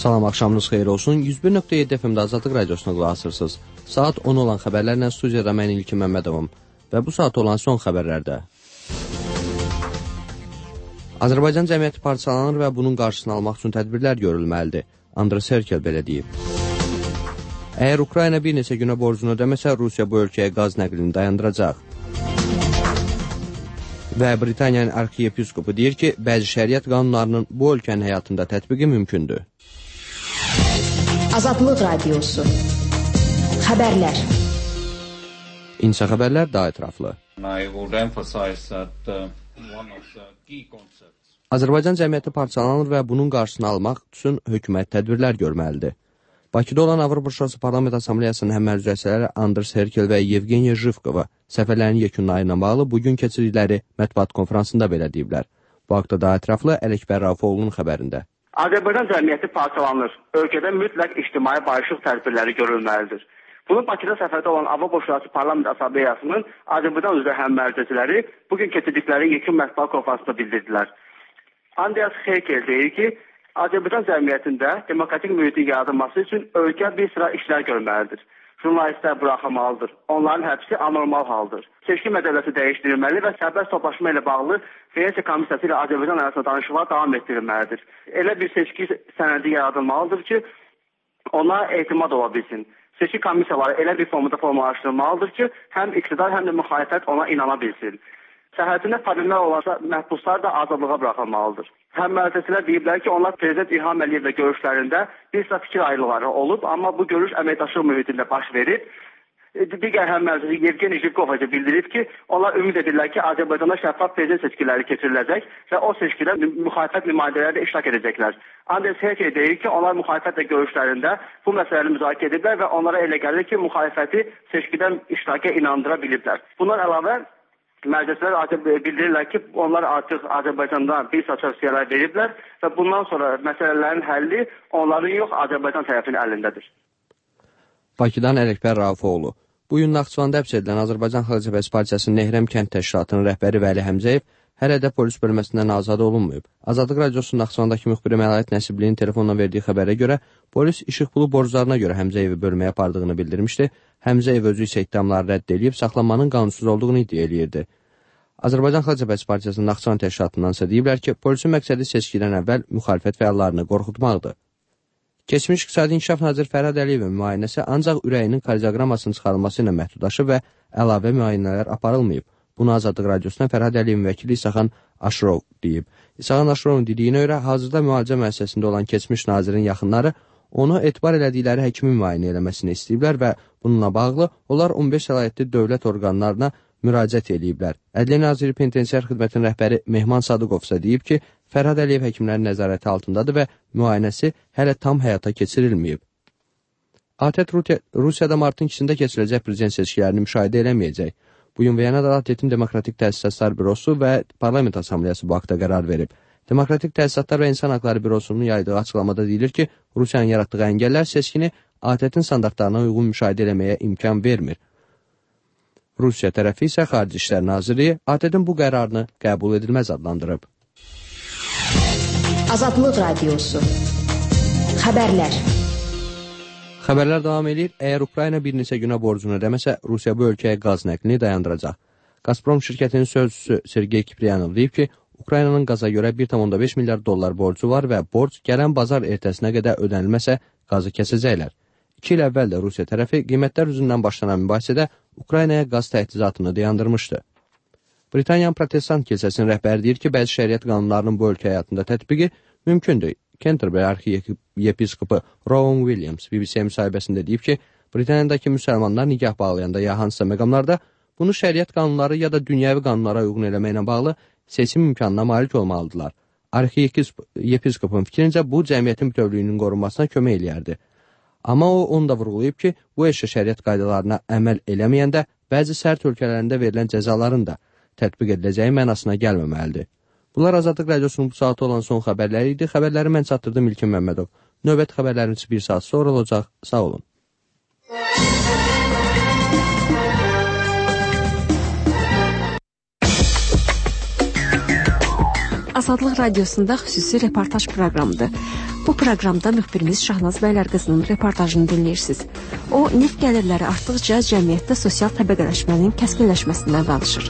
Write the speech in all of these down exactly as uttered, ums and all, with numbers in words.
Salam, axşamınız xeyir olsun. yüz bir nöqtə yeddi F M-də Azadlıq Radiosuna qulaq asırsınız. Saat on olan xəbərlərlə studiyada mən İlkin Məmmədovum və bu saat olan son xəbərlərdə. Azərbaycan cəmiyyəti parçalanır və bunun qarşısını almaq üçün tədbirlər görülməlidir. Andres Herkel belə deyib. Əgər Ukrayna bir neçə günə borcunu ödəməsə, Rusiya bu ölkəyə qaz nəqlini dayandıracaq. Və Britaniyanın arxiyepiskopu deyir ki, bəzi şəriət qanunlarının bu ölkənin həyatında tətbiqi mümkündür. Azadlıq Radiosu. Xəbərlər. İnsa xəbərlər daha ətraflı. Azərbaycan cəmiyyəti parçalanır və bunun qarşısını almaq üçün hökumət tədbirlər görməlidir. Bakıda olan Avropa Şurası Parlament Assambleyasının həmərcəsələri Andres Herkel və Yevgeniya Jivkova səfərlərin yekununa ilə bağlı bugün keçirdikləri mətbuat konferansında belə deyiblər. Bu haqda daha ətraflı Ələkbər Rafoğlu'nun xəbərində. Azərbaycan cəmiyyəti parçalanır. Ölkədə mütləq ictimai barışıq tədbirləri görülməlidir. Bunu Bakıda səfərdə olan Avropa Şurası Parlament Assambleyasının Azərbaycan üzrə həmərcəsələri bugün keçirdikləri yekun mətbuat konferansında bildirdilər. Andres Herkel deyir ki, Azərbaycan cəmiyyətində demokratik mühitin yaradılması üçün ölkə bir sıra işlər görməlidir. Jurnalistlər buraxılmalıdır. Onların həbsi anormal haldır. Seçki məcəlləsi dəyişdirilməli və sərbəst toplaşma ilə bağlı Venesiya komissiyası ilə Azərbaycan arasında danışıqlar davam etdirilməlidir. Elə bir seçki sənədi yaradılmalıdır ki, ona etimad ola bilsin. Seçki komissiyaları elə bir formada formalaşdırılmalıdır ki, həm iqtidar, həm də müxalifət ona inana bilsin. Səhhətində problemlər olarsa, məhbuslar da azadlığa buraxılmalıdır. Həmmərzəsilər deyiblər ki, onlar Prezident İlham Əliyevlə görüşlərində bir sıra fikir ayrılıqları olub, amma bu görüş əməkdaşlıq mühitində baş verib. Digər həmmərzəsi Yevgeniya Jivkova bildirib ki, onlar ümid edirlər ki, Azərbaycanda şəffaf prezident seçkiləri keçiriləcək və o seçkidə müxalifət nümayəndələri də iştirak edəcəklər. Andres Herkel deyir ki, onlar müxalifətlə görüşlərində bu məsələni müzakirə ediblər və onlara elə gəlir ki, müxalifəti seçkidən iştiraka inandıra biliblər. Bundan əlavə, məclislər bildirirlər ki, onlar artıq Azərbaycandan bir sıra tövsiyələr veriblər və bundan sonra məsələlərin həlli onların yox, Azərbaycan tərəfinin əlindədir. Bakıdan Ələkbər Rafoğlu. Bu gün Naxçıvanda həbs edilən Azərbaycan Xalq Cəbhəsi Partiyasının Nehrəm kənd təşkilatının rəhbəri Vəli Həmzəyev hələ də polis bölməsindən azad olunmayıb. Azadlıq Radiosu Naxçıvandakı müxbiri Məlahət Nəsibliyin telefonla verdiyi xəbərə görə polis işıq pulu borclarına görə Həmzəyevi bölməyə apardığını bildirmişdi. Həmzəyev özü isə iddiaları rədd edib saxlanmanın qanunsuz olduğunu iddia eləyirdi. Azərbaycan Xalq Cəbhəsi Partiyasının Naxçıvan təşkilatından isə deyiblər ki, polisin məqsədi seçkidən əvvəl müxalifət fəallarını qorxutmaqdır. Keçmiş İqtisadi İnkişaf naziri Fərhad Əliyevin müayinəsi ancaq ürəyinin kardioqrammasının çıxarılması ilə məhdudlaşıb və əlavə müayinələr aparılmayıb. Bunu Azadlıq Radiosuna Fərhad Əliyevin vəkili İsaxan Aşırov deyib. İsaxan Aşırovun dediyinə görə hazırda müalicə müəssisəsində olan keçmiş nazirin yaxınları onu etibar elədikləri həkimin müayinə eləməsini istəyiblər və bununla bağlı onlar on beş səlahiyyətli dövlət orqanlarına müraciət ediblər. Ədliyyə Naziri Penitensiar Xidmətinin rəhbəri Mehman Sadıqov isə deyib ki, Fərhad Əliyev həkimlərin nəzarəti altındadır və müayinəsi hələ tam həyata keçirilməyib. A T E T Rusiyada martın ikisində keçiriləcək prezident seçkilərini müşahidə eləməyəcək. Bugün Viyanada A T E T-in Demokratik Təsisatlar Bürosu və Parlament Assambleyası bu haqda qərar verib. Demokratik Təsisatlar və İnsan Haqları Bürosunun yaydığı açıqlamada deyilir ki, Rusiyanın yaratdığı əngəllər seçkini A T E T-in standartlarına uyğun müşahidə eləməyə imkan vermir. Rusiya tərəfi isə Xarici İşlər Nazirliyi A T E T-in bu qərarını qəbul edilməz adlandırıb. Azadlıq Radiosu. Xəbərlər. Xəbərlər davam edir. Əgər Ukrayna bir neçə günə borcunu ödəməsə, Rusiya bu ölkəyə qaz nəqlini dayandıracaq. Gazprom şirkətinin sözçüsü Sergey Kipriyanov deyib ki, Ukraynanın qaza görə bir tam onda beş milyard dollar borcu var və borc gələn bazar ertəsinə qədər ödənilməsə qazı kəsəcəklər. İki il əvvəl də Rusiya tərəfi qiymətlər üzündən başlanan mübahisədə Ukraynaya qaz təchizatını dayandırmışdı. Britaniyanın Protestant kilsəsinin rəhbəri deyir ki, bəzi şəriət qanunlarının bu ölkə həyatında tətbiqi mümkündür. Canterbury arxiyepiskopu Rowan Williams B B C müsahibəsində deyib ki, Britaniyadakı müsəlmanlar nikah bağlayanda ya hansısa məqamlarda bunu şəriət qanunları ya da dünyəvi qanunlara uyğun eləməklə bağlı seçim imkanına malik olmalıdırlar. Arxiyepiskopun fikrincə bu cəmiyyətin bütövlüyünün qorunmasına kömək eləyərdi. Amma o, onu da vurğulayıb ki, bu eşya şəriət qaydalarına əməl eləməyəndə bəzi sərt ölkələrində verilən cəzaların da tətbiq ediləcəyi mənasına gəlməməlidir. Bunlar Azadlıq Radiosunun bu saatı olan son xəbərləri idi. Xəbərləri mən çatdırdım İlkin Məmmədov. Növbəti xəbərlərimiz bir saat sonra olacaq. Sağ olun. Azadlıq Radiosunda xüsusi reportaj proqramıdır. Bu proqramda müxbirimiz Şahnaz Bəylərqızının reportajını dinləyirsiniz. O, neft gəlirləri artdıqca cəmiyyətdə sosial təbəqələşmənin kəskinləşməsindən danışır.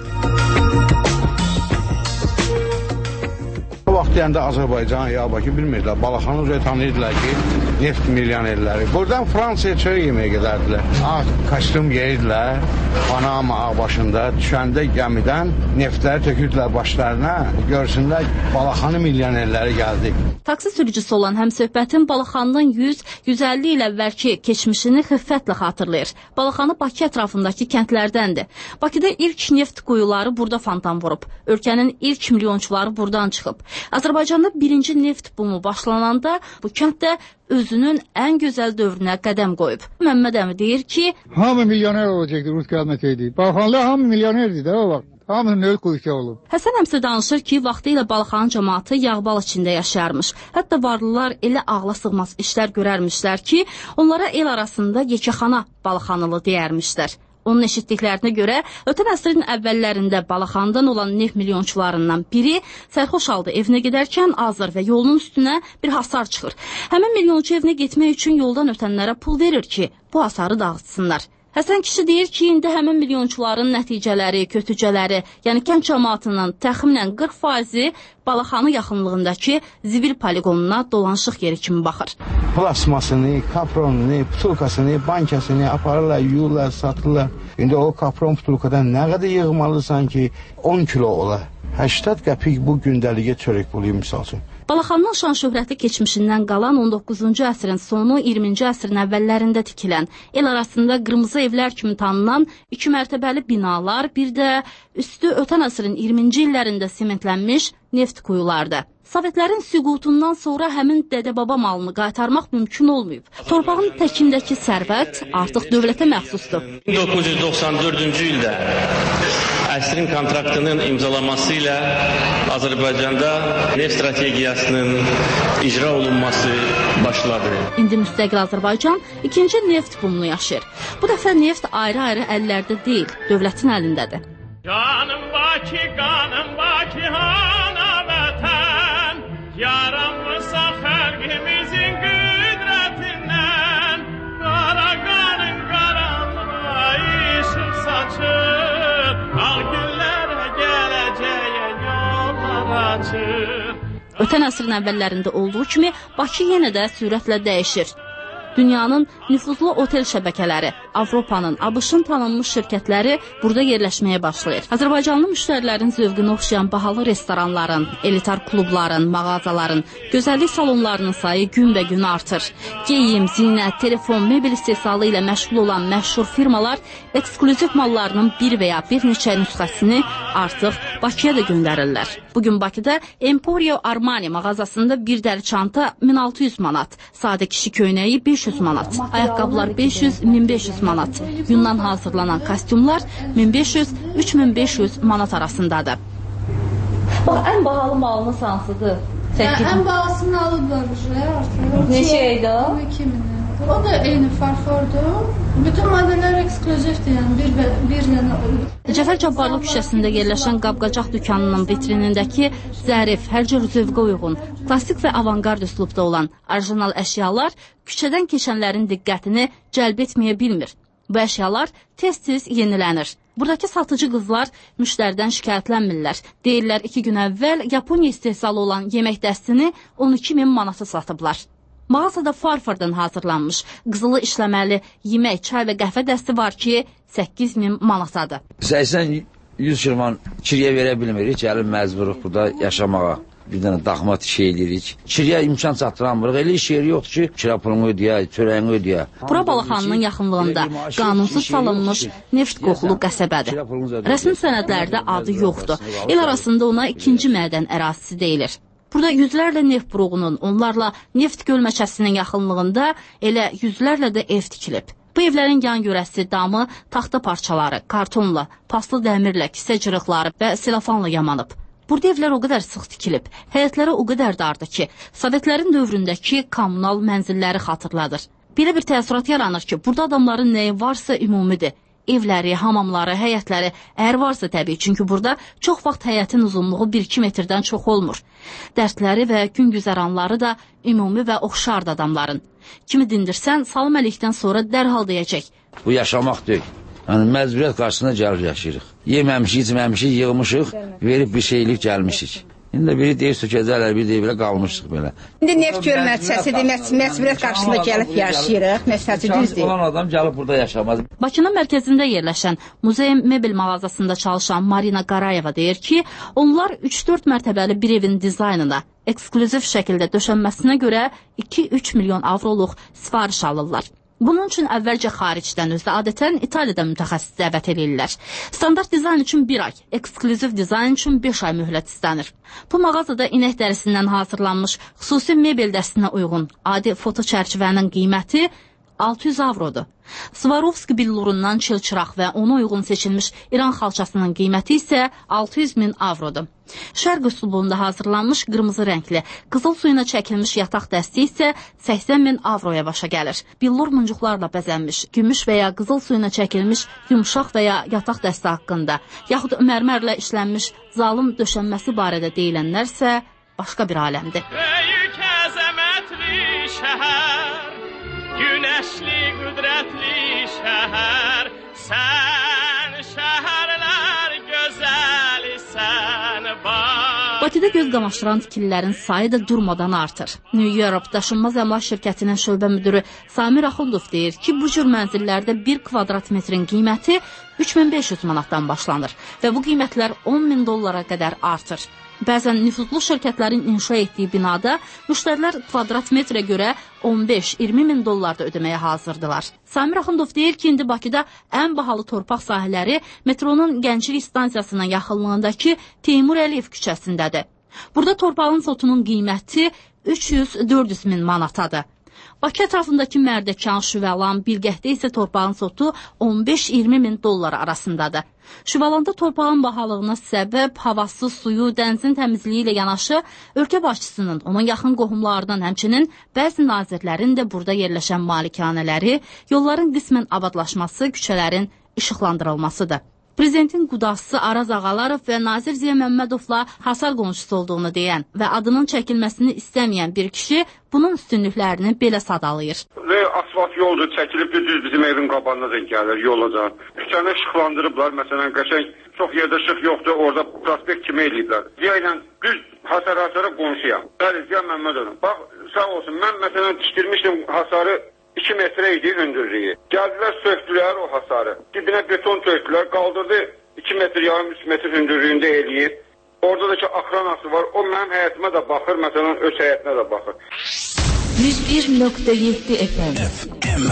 O vaxt deyəndə Azərbaycan, ya Bakı bilmirdilər. Balaxanı üzrə tanıyırdılar ki, neft milyonerləri. Buradan Fransaya çörək yeməyə gedərdilər. Ağ kostyum yeyirdilər, Panama ağ başında. Düşəndə gəmidən neftləri tökürdülər başlarına. Görsünlər, Balaxanı milyonerləri gəldi. Taksi sürücüsü olan həmsöhbətin Balaxanının yüz yüz əlli il əvvəlki keçmişini xiffətlə xatırlayır. Balaxanı Bakı ətrafındakı kəndlərdəndir. Bakıda ilk neft quyuları burada fontan vurub. Ölkənin ilk milyonçuları buradan çıxıb. Azərbaycanda birinci neft bumu başlananda bu kənddə özünün ən gözəl dövrünə qədəm qoyub. Məmməd əmi deyir ki, hamı milyoner olacaqdı Rus gəlməsəydi. Balaxanlı hamı milyonerdi də o vaxt. Hamının öl quyusu olub. Həsən əmsə danışır ki, vaxtı ilə Balaxanın cəmaatı yağbal içində yaşayarmış. Hətta varlılar elə ağla sığmaz işlər görərmişlər ki, onlara el arasında yekəxana Balaxanılı deyərmişlər. Onun eşitdiklərinə görə, ötən əsrin əvvəllərində Balaxandan olan neft milyonçularından biri sərxoş halda evinə gedərkən azır və yolunun üstünə bir hasar çıxır. Həmin milyonçu evinə getmək üçün yoldan ötənlərə pul verir ki, bu hasarı dağıtsınlar. Həsən kişi deyir ki, indi həmin milyonçuların nəticələri, kötücələri, yəni kənd cəmaatının təxminən qırx faizi Balaxanı yaxınlığındakı zivil poligonuna dolanışıq yeri kimi baxır. Plasmasını, kapronunu, putulkasını, bankasını aparırlar, yuyurlar, satırlar. İndi o kapron putulkadan nə qədər yığmalısan ki, on kilo ola. səksən qəpik bu gündəliyə çörək pulu misal üçün. Balaxanının şan şöhrəti keçmişindən qalan on doqquzuncu əsrin sonu, iyirminci əsrin əvvəllərində tikilən, el arasında qırmızı evlər kimi tanınan iki mərtəbəli binalar, bir də üstü ötən əsrin iyirminci illərində sementlənmiş neft quyulardır. Sovetlərin süqutundan sonra həmin dədə-baba malını qaytarmaq mümkün olmayıb. Torpağın təkindəki sərvət artıq dövlətə məxsusdur. min doqquz yüz doxsan dördüncü ildə əsrin kontraktının imzalaması ilə Azərbaycanda neft strategiyasının icra olunması başladı. İndi müstəqil Azərbaycan ikinci neft bumunu yaşayır. Bu dəfə neft ayrı-ayrı əllərdə deyil, dövlətin əlindədir. Canım Bakı, qanım Bakı, ana vətən, yaranmışsa xalqimizin qüdrətindən, qara qanın qaranlığa işıq saçır, ağ günlərə gələcəyə yollar açır. Ötən əsrin əvvəllərində olduğu kimi Bakı yenə də sürətlə dəyişir. Dünyanın nüfuzlu otel şəbəkələri, Avropanın, ABŞ-ın tanınmış şirkətləri burada yerləşməyə başlayır. Azərbaycanlı müştərilərin zövqünə oxşayan bahalı restoranların, elitar klubların, mağazaların, gözəllik salonlarının sayı günbəgün artır. Geyim, zinət, telefon, mebel istehsalı ilə məşğul olan məşhur firmalar eksklüziv mallarının bir və ya bir neçə nüsxəsini artıq Bakıya da göndərirlər. Bugün Bakıda Emporio Armani mağazasında bir dəri çanta min altı yüz manat, sadə kişi köynəyi beş yüz manat, ayaqqabılar beş yüz min beş yüz manat, yundan hazırlanan kostyumlar min beş yüz üç min beş yüz manat arasındadır. Bax, ən bahalı malınız hansıdır? Ən bahalısını alıblar artıq. Neçə idi o? iki min. O da eyni farfordur. Bütün modeller ekskluzivdir, yəni bir, bir yana. Cəfər Cabbarlı küçəsində yerləşən qab-qacaq dükanının vitrinindəki zərif, hər cür zövqə uyğun, klassik və avangard üslubda olan orijinal əşyalar küçədən keçənlərin diqqətini cəlb etməyə bilmir. Bu əşyalar tez-tez yenilənir. Buradakı satıcı qızlar müştəridən şikayətlənmirlər. Deyirlər, iki gün əvvəl Yaponiya istehsalı olan yemək dəstini on iki min manata satıblar. Mağazada farfordan hazırlanmış, qızılı işləməli yemək, çay və qəhvə dəsti var ki, səkkiz min manatadır. səksən yüz şirman kiriyə verə bilmirik, gəlin məcburuq burada yaşamağa. Bir dənə daxmat şey edirik. Kiriyə imkan çatdıramırıq. Elə iş yeri yoxdur ki, kira pulunu ödəyə, çörəyini ödəyə. Bura Balaxanının yaxınlığında qanunsuz salınmış neft qoxulu qəsəbədir. Rəsmi sənədlərdə adı yoxdur. El arasında ona ikinci mədən ərazisi deyilir. Burada yüzlərlə neft buruğunun, onlarla neft gölməçəsinin yaxınlığında elə yüzlərlə də ev tikilib. Bu evlərin yan görəsi, damı, taxta parçaları, kartonla, paslı dəmirlə, kisə cırıqları və silafanla yamanıb. Burada evlər o qədər sıx tikilib, həyətlərə o qədər dardır ki, Sovetlərin dövründəki kommunal mənzilləri xatırladır. Belə bir təəssürat yaranır ki, burada adamların nəyi varsa ümumidir. evləri, hamamları, həyətləri, əgər varsa təbii, çünki burada çox vaxt həyətin uzunluğu bir iki metrdən çox olmur. Dərdləri və gün güzəranları da ümumi və oxşardı adamların. Kimi dindirsən, salam əlikdən sonra dərhal deyəcək. Bu yaşamaq deyil. Yəni, məcburiyyət qarşısında gəlir yaşayırıq. Yeməmişik, içməmişik, yığmışıq, verib bir şeylik gəlmişik. İndi biri deyir sökəcəklər, biri deyir belə qalmışıq belə. İndi neft görməcəsidir, məcburiyyət qarşısında gəlib yaşayırıq, məsələsi düzdür. Olan adam gəlib burada yaşamaz. Bakının mərkəzində yerləşən Muzey Mebel mağazasında çalışan Marina Qarayeva deyir ki, onlar üç dörd mərtəbəli bir evin dizaynına eksklüziv şəkildə döşənməsinə görə iki üç milyon avroluq sifariş alırlar. Bunun üçün əvvəlcə xaricdən, özdə adətən İtaliyada mütəxəssis dəvət edirlər. Standart dizayn üçün bir ay, eksklüziv dizayn üçün beş ay möhlət istənir. Bu mağazada inək dərisindən hazırlanmış xüsusi mebel dəstinə uyğun adi foto çərçivənin qiyməti altı yüz avrodur. Swarovski billurundan çılçıraq və ona uyğun seçilmiş İran xalçasının qiyməti isə altı yüz min avrodur. Şərq üslubunda hazırlanmış qırmızı rəngli, qızıl suyuna çəkilmiş yataq dəsti isə səksən min avroya başa gəlir. Billur muncuqlarla bəzənmiş, gümüş və ya qızıl suyuna çəkilmiş yumşaq və ya yataq dəsti haqqında, yaxud mərmərlə işlənmiş zalım döşənməsi barədə deyilənlərsə başqa bir aləmdir. Böyük əzəmətli şəhər, günəşli, qüdrətli şəhər, sən şəhərlər gözəlisən bax. Bakıda göz qamaşdıran tikililərin sayı da durmadan artır. New Europe Daşınmaz Əmlak Şirkətinin şöbə müdürü Samir Axundov deyir ki, bu cür mənzillərdə bir kvadrat metrin qiyməti üç min beş yüz manatdan başlanır və bu qiymətlər on min dollara qədər artır. Bəzən nüfuzlu şirkətlərin inşa etdiyi binada müştərilər kvadrat metrə görə on beş iyirmi min dollar da ödəməyə hazırdılar. Samir Axundov deyir ki, indi Bakıda ən bahalı torpaq sahələri metronun Gənclik stansiyasının yaxınlığındakı Teymur Əliyev küçəsindədir. Burada torpağın sotunun qiyməti üç yüz dörd yüz min manatadır. Bakı ətrafındakı Mərdəkan, Şüvəlan, Bilgəhdə isə torpağın sotu on beş iyirmi min dollar arasındadır. Şüvəlanda torpağın bahalığına səbəb havası, suyu, dənizin təmizliyi ilə yanaşı ölkə başçısının, onun yaxın qohumlarından, həmçinin bəzi nazirlərin də burada yerləşən malikanələri, yolların qismən abadlaşması, küçələrin işıqlandırılmasıdır. Prezidentin qudası Araz Ağalarov və Nazir Ziya Məmmədovla hasar qonşusu olduğunu deyən və adının çəkilməsini istəməyən bir kişi bunun üstünlüklərini belə sadalayır. Və asfalt yoldur, çəkilib düz bizim evin qabağına da gəlir, yolaca. Küçəni işıqlandırıblar, məsələn, qəşəng çox yerdə işıq yoxdur, orada prospekt kimi eləyiblər. Ziya ilə düz hasar-hasara qonşuyam. Bəli, Ziya Məmmədovun. Bax, sağ olsun, mən məsələn tikdirmişdim hasarı iki metre idi hündürlüyü. Gəldilər, söktülər o hasarı. Dibinə beton tökdülər, qaldırdı iki metr, yarım üç metr hündürlüyündə eləyir. Orada da ki, akranası var, o mənim həyətimə də baxır, məsələn, öz həyətinə də baxır. yüz bir nöqtə yeddi F M.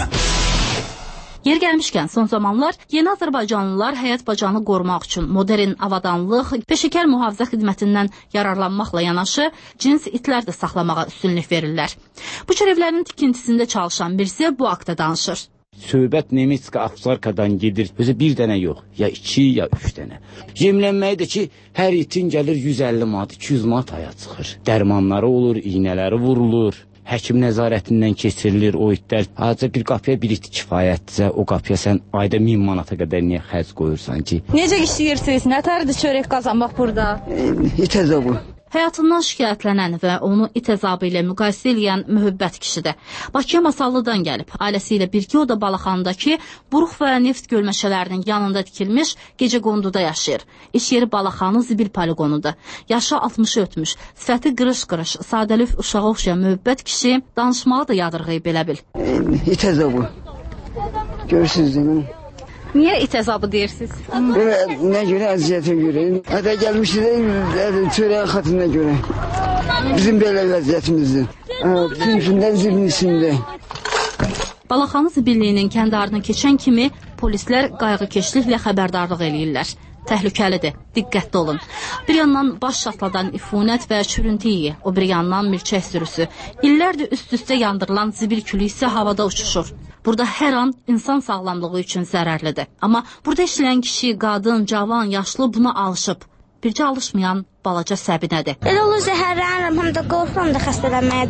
Yer gəlmişkən, son zamanlar yeni Azərbaycanlılar həyat bacanı qorumaq üçün modern avadanlıq, peşəkar mühafizə xidmətindən yararlanmaqla yanaşı cins itlər də saxlamağa üstünlük verirlər. Bu çərevlərin tikintisində çalışan birisi bu haqda danışır. Söhbət Nemetska Avsarkadan gedir. Özü bir dənə yox, ya iki, ya üç dənə. Yemlənməyi də ki, hər itin gəlir yüz əlli manat, iki yüz manat aya çıxır. Dərmanları olur, iynələri vurulur. Həkim nəzarətindən keçirilir o itlər. Azca bir qapıya bir it kifayətdirsə, o qapıya sən ayda min manata qədər niyə xərc qoyursan ki? Necə işləyirsiniz? Nə tərdir çörək qazanmaq burada? İt əzabı. Həyatından şikayətlənən və onu it əzabı ilə müqayisə edən mühəbbət kişidir. Bakıya Masallıdan gəlib. Ailəsi ilə birgə o da Balaxandakı buruq və neft gölməçələrinin yanında tikilmiş gecə qonduda yaşayır. İş yeri Balaxanı zibil poligonudur. Yaşı altmışı ötmüş, sifəti qırış-qırış, sadəlif uşağa oxşayan mühəbbət kişi danışmağı da yadırğıyıb belə bil. İt əzabı. Görürsünüz değil mi? Niyə it əzabı deyirsiniz? Nə görə əziyyətə görə? Hətta gəlmişdir çörəyə xatırına görə. Bizim belə vəziyyətimizdir. Bütün günlər zibin içində. Balaxanı zibilliyinin kəndarını keçən kimi polislər qayğıkeşliklə xəbərdarlıq eləyirlər. Təhlükəlidir, diqqətli olun. Bir yandan baş şatladan ifunət və çürüntü iyi, o bir yandan milçək sürüsü. İllərdir üst-üstə yandırılan zibil külü isə havada uçuşur. Burada hər an insan sağlamlığı üçün zərərlidir. Amma burada işləyən kişi, qadın, cavan, yaşlı buna alışıb. Bircə alışmayan balaca Səbinədir. Elə olur zəhərlənirəm, həm də qorxuram da xəstələnməyə də.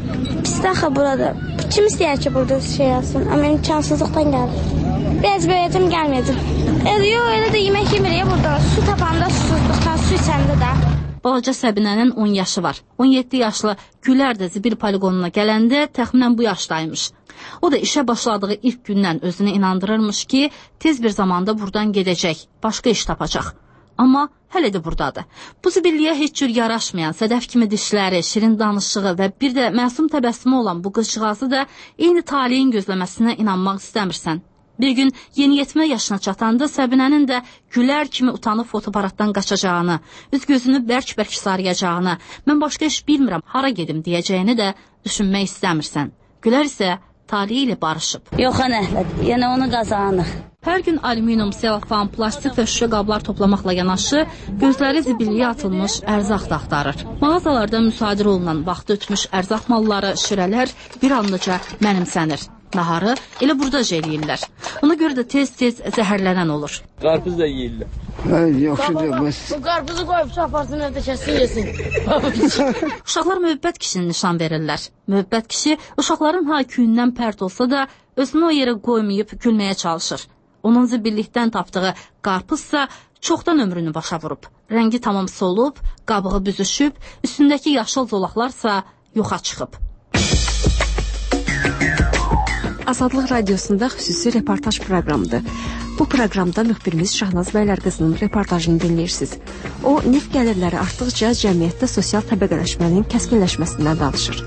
Pis axı burada. Kim istəyər ki, burada şey yazsın? Amma imkansızlıqdan gəlir. Biraz böyüyəcəm, gəlməyəcəm. Elə yox, elə də yemək yemirik burada. Su tapanda susuzluqdan, su içəndə də. Balaca Səbinənin on yaşı var. on yeddi yaşlı Gülər də zibil poligonuna gələndə təxminən bu yaşdaymış. O da işə başladığı ilk gündən özünə inandırırmış ki, tez bir zamanda buradan gedəcək, başqa iş tapacaq. Amma hələ də buradadır. Bu zibilliyə heç cür yaraşmayan, sədəf kimi dişləri, şirin danışığı və bir də məsum təbəssümü olan bu qızcığazı da eyni taleyin gözləməsinə inanmaq istəmirsən. Bir gün yeniyetmə yaşına çatanda Səbinənin də Gülər kimi utanıb fotoaparatdan qaçacağını, üz gözünü bərk-bərk sarıyacağını, mən başqa iş bilmirəm, hara gedim deyəcəyini də düşünmək istəmirsən. Gülər isə taliyi ilə barışıb. Yox, Əhməd, yenə onu qazanıq. Hər gün alüminium, selofan, plastik və şüşə qablar toplamaqla yanaşı, gözləri zibilliyə atılmış ərzaq da axtarır. Mağazalarda müsadirə olunan vaxtı ötmüş ərzaq malları, şirələr bir anlıca mənimsənir. Naharı elə burada eləyirlər. Ona görə də tez-tez zəhərlənən olur. Qarpız da yeyirlər. Yaxşıdır, bəs. Bu qarpızı qoyub aparsın, evdə kəsin yesin. Uşaqlar müəbbət kişini nişan verirlər. Müəbbət kişi uşaqların hayküyündən pərt olsa da özünü o yerə qoymayıb gülməyə çalışır. Onun zibillikdən tapdığı qarpızsa çoxdan ömrünü başa vurub. Rəngi tamam solub, qabığı büzüşüb, üstündəki yaşıl zolaqlarsa yoxa çıxıb. Azadlıq Radiosunda xüsusi reportaj proqramıdır. Bu proqramda müxbirimiz Şahnaz Bəylərqızının reportajını dinləyirsiniz. O, neft gəlirləri artdıqca cəmiyyətdə sosial təbəqələşmənin kəskinləşməsindən danışır.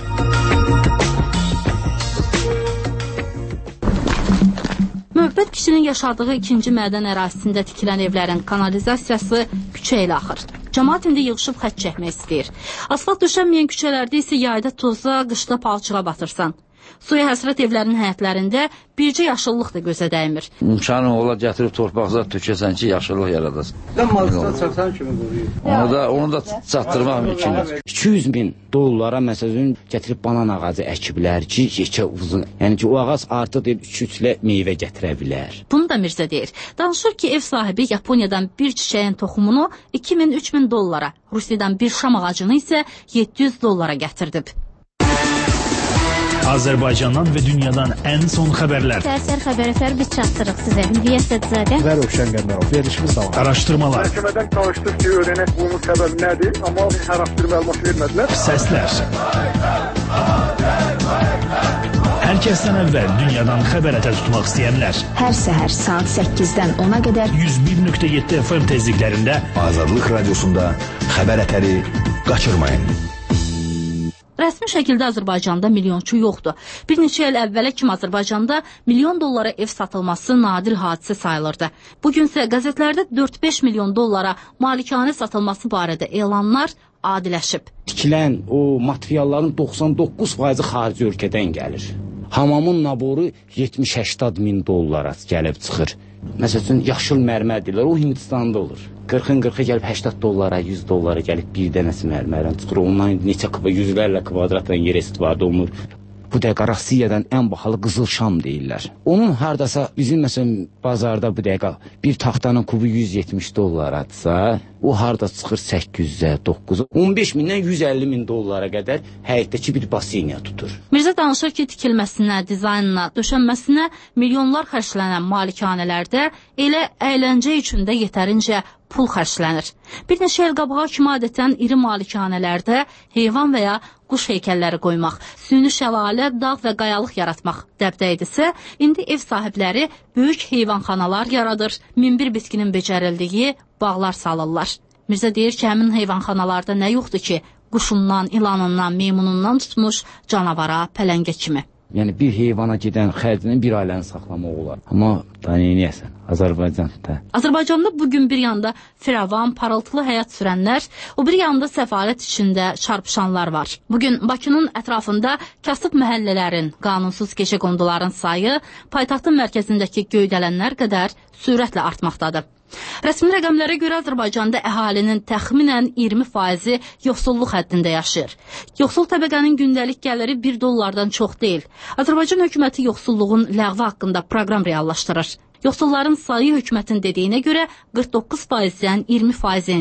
Müəbbət kişinin yaşadığı ikinci mədən ərazisində tikilən evlərin kanalizasiyası küçə ilə axır. Cəmaat indi yığışıb xətt çəkmək istəyir. Asfalt döşənməyən küçələrdə isə yayda toza, qışda palçığa batırsan. Suya həsrət evlərin həyətlərində bircə yaşıllıq da gözə dəymir. İmkanı ola gətirib torpaqza tökəsən ki, yaşıllıq yaradasın. Sən mazda çatan kimi qoruyur. Onu da, onu da çatdırmaq mümkündür. iki yüz min dollara məsələn gətirib banan ağacı əkiblər ki, yekə uzun. Yəni ki, o ağac artıq üç üçlə meyvə gətirə bilər. Bunu da Mirzə deyir. Danışır ki, ev sahibi Yaponiyadan bir çiçəyin toxumunu iki min üç min dollara, Rusiyadan bir şam ağacını isə yeddi yüz dollara gətirdib. Azərbaycandan və dünyadan ən son xəbərlər. Səhər xəbərlər biz çatdırıq sizə. Hüviyyət Sədzadə Və Rövşən Qəmərov. Verilişimiz davam. Araşdırmalar. Məhkəmədən çalışdıq ki, öyrənək bunun səbəbi nədir, amma hər haqqı məlumat vermədilər. Səslər. Hər kəsdən əvvəl dünyadan xəbər ətə tutmaq istəyənlər. Hər səhər saat səkkizdən ona qədər yüz bir nöqtə yeddi F M tezliklərində Azadlıq Radiosunda xəbər ətəri qaçırmayın. Rəsmi şəkildə Azərbaycanda milyonçu yoxdur. Bir neçə il əvvələ kimi Azərbaycanda milyon dollara ev satılması nadir hadisə sayılırdı. Bugünsə qəzetlərdə dörd-beş milyon dollara malikanə satılması barədə elanlar adiləşib. Tikilən o materialların doxsan doqquz faizi xarici ölkədən gəlir. Hamamın naboru yetmiş səksən min dollara gəlib çıxır. Məsələn, yaşıl mərmər deyirlər, o Hindistanda olur. qırxın qırxa gəlib səksən dollara, yüz dollara gəlib bir dənəsi mərmərdən çıxır. Ondan neçə kvadrat, yüzlərlə kvadratdan yer istifadə olunur. Bu dəqiqə Rusiyadan ən bahalı qızıl şam deyirlər. Onun hardasa bizim məsələn bazarda bu dəqiqə bir taxtanın kubu yüz yetmiş dollardsa, o harda çıxır səkkiz yüzə, doqquz yüzə, on beş mindən yüz əlli min dollara qədər həyətdəki bir baseyniya tutur. Mirzə danışır ki, tikilməsinə, dizaynına, döşənməsinə milyonlar xərclənən malikanələrdə elə əyləncə üçün də yetərincə pul xərclənir. Bir neçə il qabağa kimi adətən iri malikanələrdə heyvan və ya quş heykəlləri qoymaq, süni şəlalə, dağ və qayalıq yaratmaq dəbdə idisə, indi ev sahibləri böyük heyvanxanalar yaradır, min bir bitkinin becərildiyi bağlar salırlar. Mirzə deyir ki, həmin heyvanxanalarda nə yoxdur ki, quşundan, ilanından, meymunundan tutmuş canavara, pələngə kimi. Yəni bir heyvana gedən xərcinin bir ailəni saxlamaq olar. Amma da neyniyəsən? Azərbaycanda. Azərbaycanda bugün bir yanda firavan, parıltılı həyat sürənlər, o bir yanda səfalət içində çarpışanlar var. Bugün Bakının ətrafında kasıb məhəllələrin, qanunsuz gecəqonduların sayı paytaxtın mərkəzindəki göydələnlər qədər sürətlə artmaqdadır. Rəsmi rəqəmlərə görə Azərbaycanda əhalinin təxminən iyirmi faizi yoxsulluq həddində yaşayır. Yoxsul təbəqənin gündəlik gəliri bir dollardan çox deyil. Azərbaycan hökuməti yoxsulluğun ləğvi haqqında proqram reallaşdırır. Yoxsulların sayı hökumətin dediyinə görə qırx doqquz faizdən iyirmi faizə enib.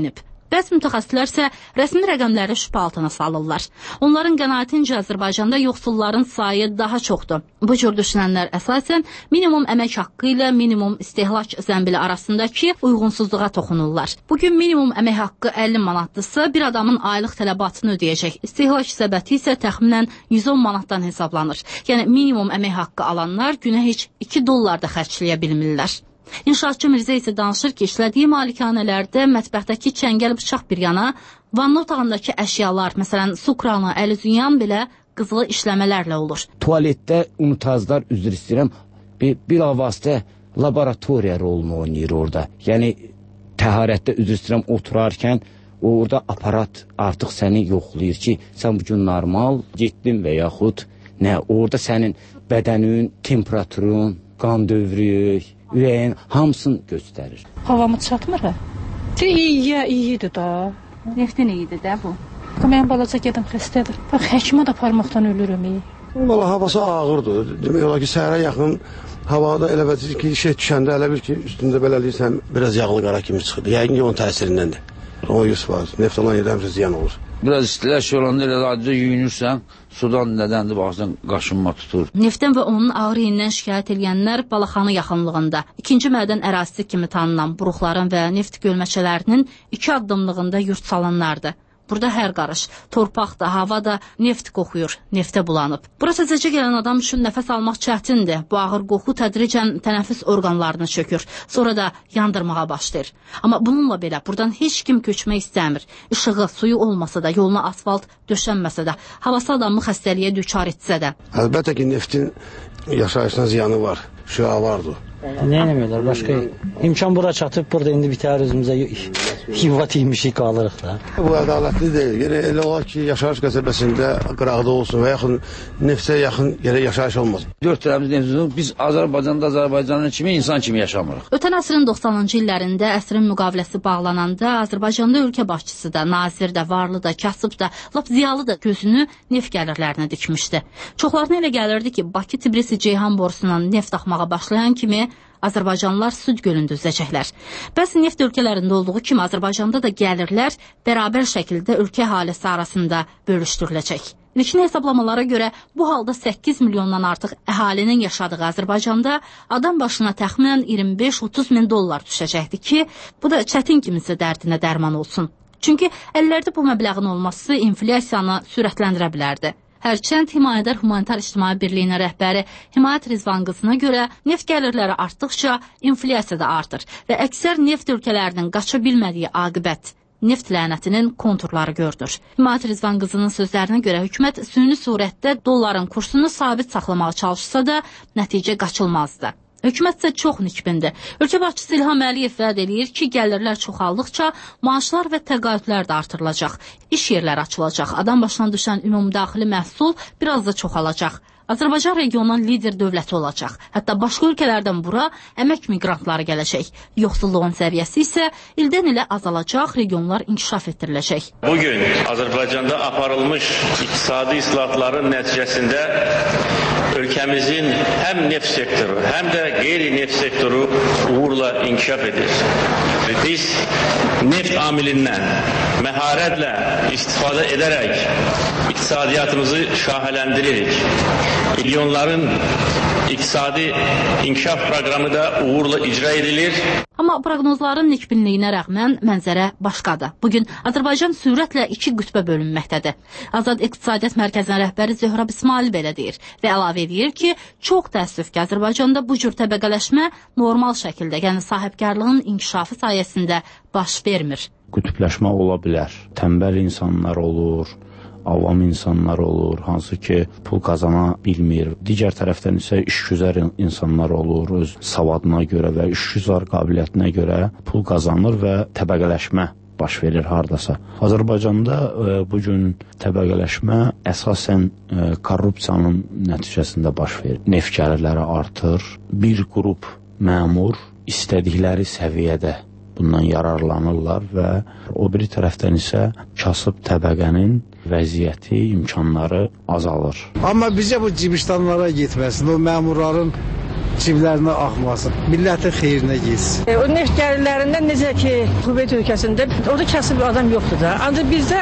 Bəzi mütəxəssislər isə rəsmi rəqəmləri şübhə altına salırlar. Onların qənaətincə Azərbaycanda yoxsulların sayı daha çoxdur. Bu cür düşünənlər əsasən minimum əmək haqqı ilə minimum istehlak zəmbili arasındakı uyğunsuzluğa toxunurlar. Bugün minimum əmək haqqı əlli manatdırsa, bir adamın aylıq tələbatını ödəyəcək. İstehlak səbəti isə təxminən yüz on manatdan hesablanır. Yəni minimum əmək haqqı alanlar günə heç iki dollar da xərcləyə bilmirlər. İnşaatçı Mirzə isə danışır ki, işlədiyi malikanələrdə mətbəxdəki çəngəl bıçaq bir yana, vanna otağındakı əşyalar, məsələn, su kranı, əl-üzüyan belə qızılı işləmələrlə olur. Tualetdə unitazlar, üzr istəyirəm, bir, bir avazda laboratoriya rolunu oynayır orada. Yəni, təharətdə üzr istəyirəm, oturarkən orada aparat artıq səni yoxlayır ki, sən bugün normal getdin və yaxud nə, orada sənin bədənin, temperaturun, qan dövrü, ürəyin hamısını göstərir. Havamı çatmır, hə? İyiyə, iyidir da. Neftin iyidir də bu. Mənim balaca gedim xəstədir. Bax, həkimə də parmaqdan ölürüm. Valla havası ağırdır. Demək olar ki, səhərə yaxın havada elə bir ki, şey düşəndə elə bir ki, üstündə belə eləyirsən, biraz yağlı qara kimi çıxır. Yəqin ki, onun təsirindəndir. O yüz faiz. Neft olan yerdə həmsə ziyan olur. Biraz istiləş olanda elə adicə yuyunursan, sudan nədəndir, baxsan, qaşınma tutur. Neftdən və onun ağır iyindən şikayət edənlər Balaxanı yaxınlığında, ikinci mədən ərazisi kimi tanınan buruqların və neft gölməçələrinin iki addımlığında yurt salanlardır. Burada hər qarış, torpaq da, hava da neft qoxuyur, neftə bulanıb. Bura təzəcə gələn adam üçün nəfəs almaq çətindir. Bu ağır qoxu tədricən tənəffüs orqanlarını çökür, sonra da yandırmağa başlayır. Amma bununla belə buradan heç kim köçmək istəmir. İşığı, suyu olmasa da, yoluna asfalt döşənməsə də, havası adamı xəstəliyə düçar etsə də. Əlbəttə ki, neftin yaşayışına ziyanı var, şüa vardır. Nə eləməklər, başqa imkan bura çatıb, burada indi bitər özümüzə yuva tiymişik qalırıq da. Bu ədalətli deyil. Yəni, elə olar ki, yaşayış qəsəbəsində qıraqda olsun və yaxın neftə yaxın yerə yaşayış olmaz. Dörd tərəmiz neftimizdir. Biz Azərbaycanda Azərbaycanın kimi, insan kimi yaşamırıq. Ötən əsrin doxsanıncı illərində əsrin müqaviləsi bağlananda Azərbaycanda ölkə başçısı da, nazir də, varlı da, kasıb da, lap ziyalı da gözünü neft gəlirlərinə dikmişdi. Çoxlarına elə gəlirdi ki, Bakı-Tbilisi-Ceyhan borusundan neft axmağa başlayan kimi Azərbaycanlılar süd gölündə üzəcəklər. Bəzi neft ölkələrində olduğu kimi Azərbaycanda da gəlirlər bərabər şəkildə ölkə əhalisi arasında bölüşdürüləcək. İlkin hesablamalara görə bu halda səkkiz milyondan artıq əhalinin yaşadığı Azərbaycanda adam başına təxminən iyirmi beş otuz min dollar düşəcəkdir ki, bu da çətin kimisə dərdinə dərman olsun. Çünki əllərdə bu məbləğin olması inflyasiyanı sürətləndirə bilərdi. Hərçənd Himayədar Humanitar İctimai Birliyinin rəhbəri Himayət Rizvan qızına görə neft gəlirləri artdıqca inflyasiya da artır və əksər neft ölkələrinin qaça bilmədiyi aqibət neft lənətinin konturları gördür. Himayət Rizvan qızının sözlərinə görə hökumət süni surətdə dolların kursunu sabit saxlamağa çalışsa da nəticə qaçılmazdı. Hökumət isə çox nikbindir. Ölkə başçısı İlham Əliyev vəd edir ki, gəlirlər çoxaldıqca maaşlar və təqaüdlər də artırılacaq, iş yerləri açılacaq, adam başına düşən ümumdaxili məhsul biraz da çoxalacaq. Azərbaycan regionunun lider dövləti olacaq. Hətta başqa ölkələrdən bura əmək miqrantları gələcək. Yoxsulluğun səviyyəsi isə ildən ilə azalacaq, regionlar inkişaf etdiriləcək. Bugün Azərbaycanda aparılmış iqtisadi islahatların nəticəsində ölkəmizin həm neft sektoru, həm də qeyri-neft sektoru uğurla inkişaf edir. Biz neft amilindən məharətlə istifadə edərək iqtisadiyyatımızı şahələndiririk. Milyonların iqtisadi inkişaf proqramı da uğurla icra edilir. Amma proqnozların nikbinliyinə rəğmən mənzərə başqadır. Bugün Azərbaycan sürətlə iki qütbə bölünməkdədir. Azad İqtisadiyyat Mərkəzinin rəhbəri Zöhrəb İsmail belə deyir və əlavə edir ki, çox təəssüf ki, Azərbaycanda bu cür təbəqələşmə normal şəkildə, yəni sahibkarlığın inkişafı sayəsində baş vermir. Qütbləşmə ola bilər. Tənbəl insanlar olur, avam insanlar olur, hansı ki pul qazana bilmir. Digər tərəfdən isə işgüzar insanlar olur, öz savadına görə və işgüzar qabiliyyətinə görə pul qazanır və təbəqələşmə baş verir hardasa. Azərbaycanda e, bugün təbəqələşmə əsasən e, korrupsiyanın nəticəsində baş verir. Neft gəlirləri artır, bir qrup məmur istədikləri səviyyədə bundan yararlanırlar və o biri tərəfdən isə kasıb təbəqənin vəziyyəti, imkanları azalır. Amma bizə bu cibistanlara getməsin, o məmurların ciblərinə axmasın, millətin xeyrinə getsin. E, o neft gəlirlərindən necə ki, Kuveyt ölkəsində orada kasıb adam yoxdur da. Ancaq bizdə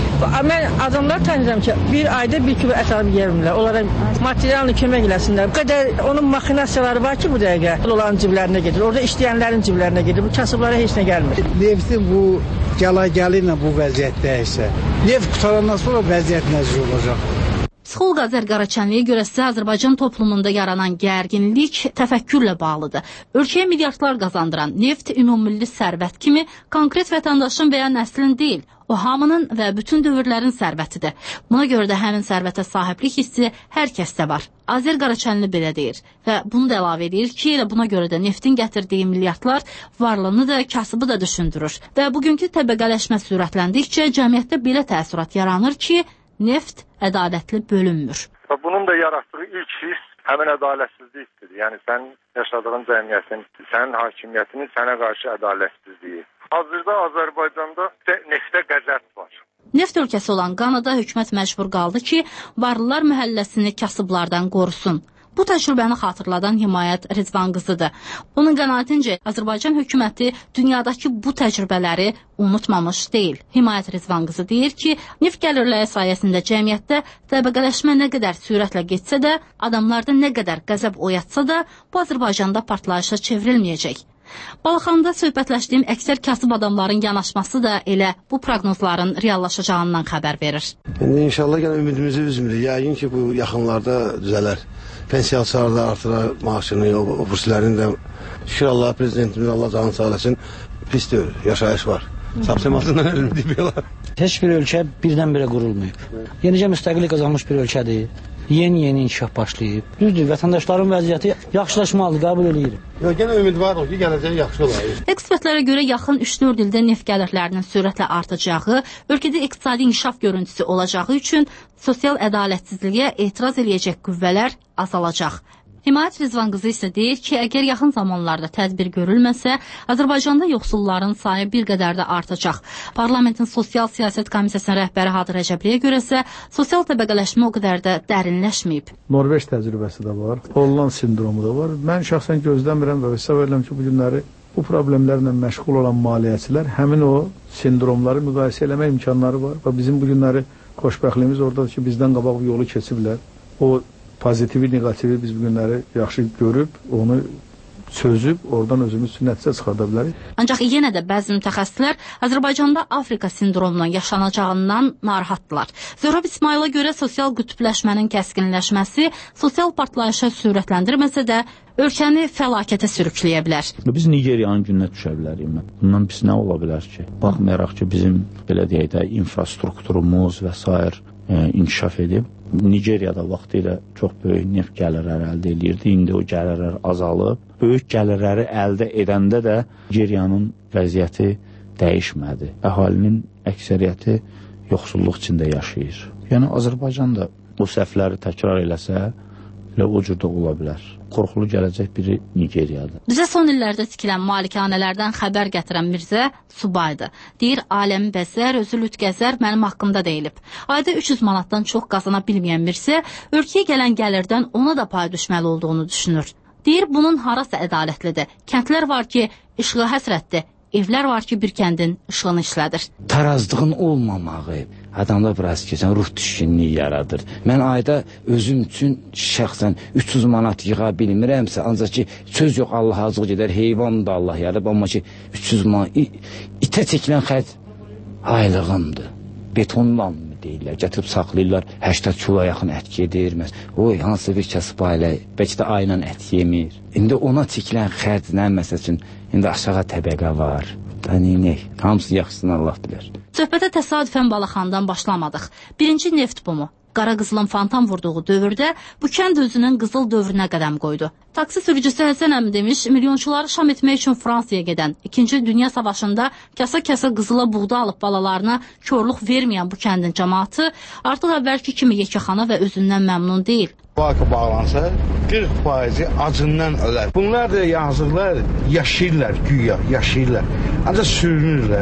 mən adamlar tanıyıram ki, bir ayda bir kilo ət alıb yemirlər. Onlara materialını kömək eləsinlər. Bu qədər onun maxinasiyaları var ki, bu dəqiqə onların ciblərinə gedir. Orada işləyənlərin ciblərinə gedir. Bu kasıblara heç nə gəlmir. Neftin bu gəla-gəli ilə bu vəziyyət dəyişsə, neft qutarandan sonra vəziyyət necə olacaq? Psixoloq Azər Qaraçənliyə görə isə Azərbaycan toplumunda yaranan gərginlik təfəkkürlə bağlıdır. Ölkəyə milyardlar qazandıran neft ümumilli sərvət kimi konkret vətəndaşın və ya nəslin deyil, o hamının və bütün dövrlərin sərvətidir. Buna görə də həmin sərvətə sahiblik hissi hər kəsdə var. Azər Qaraçənli belə deyir və bunu da əlavə edir ki, elə buna görə də neftin gətirdiyi milyardlar varlığını da, kasıbı da düşündürür. Və bugünkü təbəqələşmə sürətləndikcə cəmiyyətdə belə təəssürat yaranır ki, neft ədalətli bölünmür. Bunun da yaratdığı ilk his həmin ədalətsizlikdir. Yəni sən yaşadığın cəmiyyətin, sənin hakimiyyətinin sənə qarşı ədalətsizliyi. Hazırda Azərbaycanda neftə qəzəb var. Neft ölkəsi olan Qanada hökumət məcbur qaldı ki, varlılar məhəlləsini kasıblardan qorusun. Bu təcrübəni xatırladan Himayət Rizvan qızıdır. Onun qənaətincə Azərbaycan hökuməti dünyadakı bu təcrübələri unutmamış deyil. Himayət Rizvan qızı deyir ki, neft gəlirləri sayəsində cəmiyyətdə təbəqələşmə nə qədər sürətlə getsə də, adamlarda nə qədər qəzəb oyatsa da, bu Azərbaycanda partlayışa çevrilməyəcək. Balaxanda söhbətləşdiyim əksər kasıb adamların yanaşması da elə bu proqnozların reallaşacağından xəbər verir. İndi inşallah yenə ümidimizi üzmürük. Yəqin ki, bu yaxınlarda düzələr. Pensiyaçılar da artırar maaşını, o burslərini də. Şükür Allah, prezidentimiz Allah canını sağ eləsin, pis deyil, yaşayış var. Sapsemasından ölümdür belə. Heç bir ölkə birdən-birə qurulmayıb. Yenicə müstəqillik qazanmış bir ölkədir. Yeni-yeni inkişaf başlayıb. Düzdür, vətəndaşların vəziyyəti yaxşılaşmalıdır, qəbul edirik. Yox, yenə ümid var o ki, gələcək yaxşı olar. Ekspertlərə görə yaxın üç dörd ildə neft gəlirlərinin sürətlə artacağı, ölkədə iqtisadi inkişaf görüntüsü olacağı üçün sosial ədalətsizliyə etiraz eləyəcək qüvvələr azalacaq. Himayət Rizvan qızı isə deyir ki, əgər yaxın zamanlarda tədbir görülməsə, Azərbaycanda yoxsulların sayı bir qədər də artacaq. Parlamentin Sosial Siyasət Komissiyasının rəhbəri Hadır Rəcəbliyə görə isə sosial təbəqələşmə o qədər də dərinləşməyib. Norveç təcrübəsi də var, Holland sindromu da var. Mən şəxsən gözləmirəm və hesab edirəm ki, bu günləri bu problemlərlə məşğul olan maliyyəçilər həmin o sindromları müqayisə eləmək imkanları var və bizim bu günləri xoşbəxtliyimiz oradadır ki, bizdən qabaq bu yolu keçiblər. O pozitivi, negativi biz bu günləri yaxşı görüb, onu çözüb, oradan özümüz üçün nəticə çıxarda bilərik. Ancaq yenə də bəzi mütəxəssislər Azərbaycanda Afrika sindromunun yaşanacağından narahatdılar. Zöhrəb İsmaila görə sosial qütbləşmənin kəskinləşməsi sosial partlayışa sürətləndirməsə də ölkəni fəlakətə sürükləyə bilər. Biz Nigeriyanın gününə düşə bilərik. Bundan pis nə ola bilər ki? Baxmayaraq ki, bizim belə deyək də infrastrukturumuz və sair e, inkişaf edib. Nigeriyada vaxtı ilə çox böyük neft gəlirləri əldə edirdi. İndi o gəlirlər azalıb. Böyük gəlirləri əldə edəndə də Nigeriyanın vəziyyəti dəyişmədi. Əhalinin əksəriyyəti yoxsulluq içində yaşayır. Yəni Azərbaycan da bu səhvləri təkrar eləsə, elə o cürdə ola bilər. Qorxulu gələcək biri Nigeriyadır. Bizə son illərdə tikilən malikanələrdən xəbər gətirən Mirzə Subaydır. Deyir, aləmi bəzər, özü lüt gəzər, mənim haqqımda deyilib. Ayda üç yüz manatdan çox qazana bilməyən Mirzə, ölkəyə gələn gəlirdən ona da pay düşməli olduğunu düşünür. Deyir, bunun harası ədalətlidir. Kəndlər var ki, işığa həsrətdir. Evlər var ki, bir kəndin işığını işlədir. Tarazlığın olmamağı adamda biraz keçən ruh düşkünlüyü yaradır. Mən ayda özüm üçün şəxsən üç yüz manat yığa bilmirəmsə, ancaq ki, söz yox, Allah azlıq gedər, heyvan da Allah yarıb, amma ki, üç yüz manat itə çəkilən xərc aylığımdır. Betonla mı deyirlər, gətirib saxlayırlar, səksən kilo yaxın ət gedir. Oy, hansı bir kəsb ailə, bəlkə də ayla ət yemir. İndi ona çəkilən xərclə, məsəl üçün, indi aşağı təbəqə var. Dəniyək, hamısı yaxşısını Allah bilər. Söhbətə təsadüfən Balaxandan başlamadıq. Birinci neft bumu. Qara qızılın fantan vurduğu dövrdə bu kənd özünün qızıl dövrünə qədəm qoydu. Taksi sürücüsü Həsən əmi demiş, milyonçuları şam etmək üçün Fransaya gedən, İkinci Dünya Savaşında kasa-kasa qızıla buğda alıb balalarına körluq verməyən bu kəndin cəmaatı artıq əvvəlki kimi yekəxana və özündən məmnun deyil. Banka bağlansa qırx faizi acından ölər. Bunlar da yazıqlar yaşayırlar, güya yaşayırlar. Ancaq sürünürlər.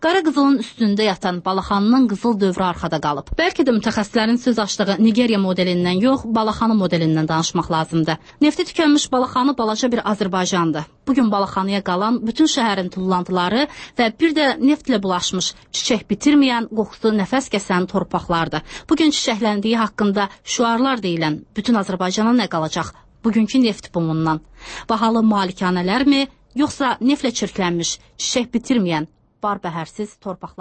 Qara qızılın üstündə yatan Balaxanının qızıl dövrü arxada qalıb. Bəlkə də mütəxəssislərin söz açdığı Nigeriya modelindən yox, Balaxanı modelindən danışmaq lazımdır. Nefti tükənmiş Balaxanı balaca bir Azərbaycandır. Bugün Balaxanıya qalan bütün şəhərin tullantıları və bir də neftlə bulaşmış, çiçək bitirməyən, qoxusu nəfəs kəsən torpaqlardır. Bugün çiçəkləndiyi haqqında şüarlar deyilən bütün Azərbaycana nə qalacaq bugünkü neft bumundan? Bahalı malikanələrmi, yoxsa neftlə çirklənmiş, çiçək bitirməyən, barbəhərsiz torpaqlar?